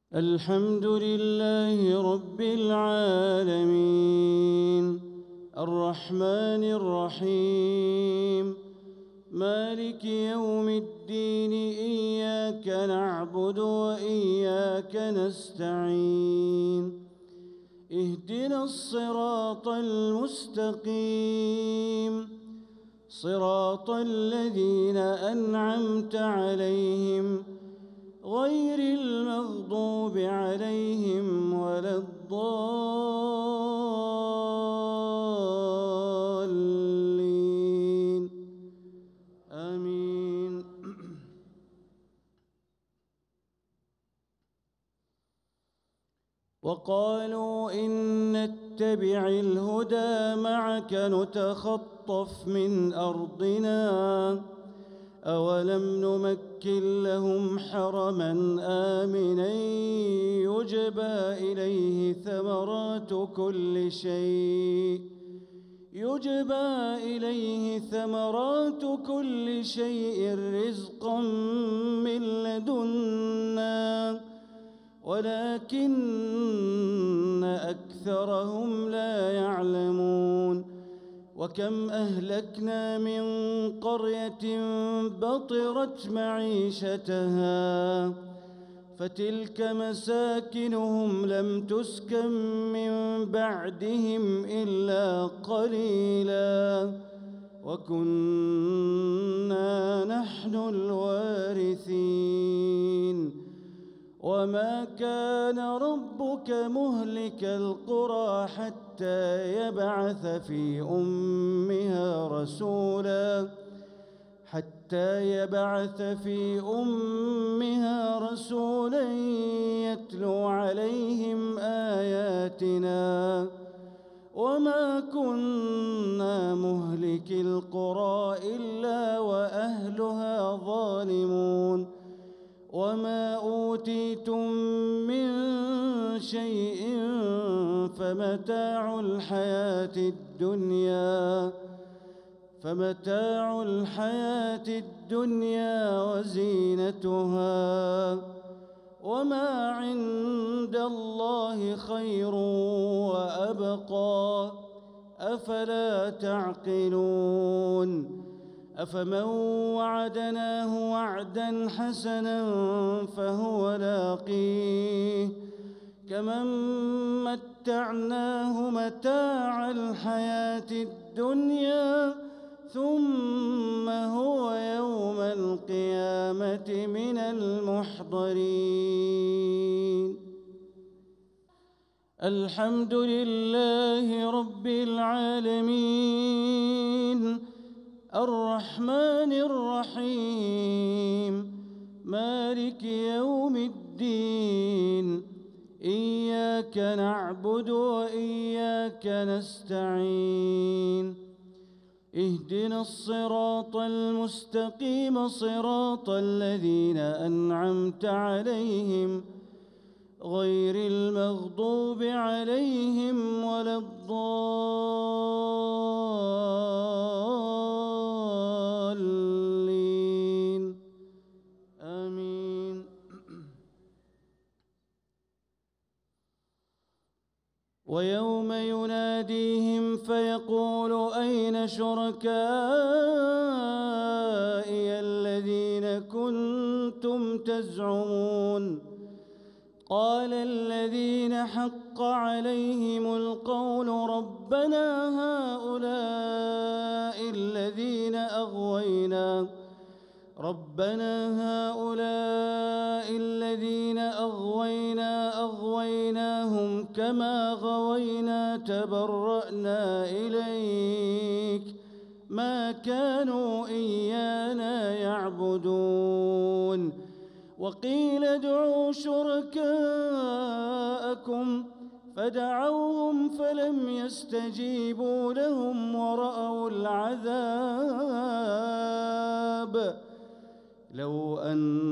الحمد لله رب العالمين الرحمن الرحيم مالك يوم الدين إياك نعبد وإياك نستعين اهدنا الصراط المستقيم صراط الذين أنعمت عليهم غير المغضوب عليهم ولا الضالين آمين. وقالوا إن نتبع الهدى معك نتخطف من أرضنا أولم نمكن لهم حرما آمنا يجبى إليه ثمرات كل شيء رزقا من لدنا ولكن أكثرهم لا يعلمون. وكم أهلكنا من قرية بطرت معيشتها فتلك مساكنهم لم تسكن من بعدهم إلا قليلا وكنا نحن الوارثين. وما كان ربك مهلك القرى حتى يبعث في أمها رسولا يتلو عليهم آياتنا وما كنا مهلك القرى إلا وأهلها ظالمون. وما أوتيتم من شيء فمتاع الحياة الدنيا وزينتها وما عند الله خير وأبقى أفلا تعقلون. أفمن وعدناه وعدا حسنا فهو لاقيه كمن متعناه متاع الحياة الدنيا ثم هو يوم القيامة من المحضرين. الحمد لله رب العالمين الرحمن الرحيم مالك يوم الدين إياك نعبد وإياك نستعين اهدنا الصراط المستقيم صراط الذين أنعمت عليهم غير المغضوب عليهم ولا الضالين آمين. ويوم يناديهم فيقول أين شركائي الذين كنتم تزعمون قال الذين حق عليهم القول ربنا هؤلاء الذين أغويناهم كما غوينا تبرأنا إليك ما كانوا إيانا يعبدون. وقيل ادعوا شركاءكم فدعوهم فلم يستجيبوا لهم ورأوا العذاب لو أن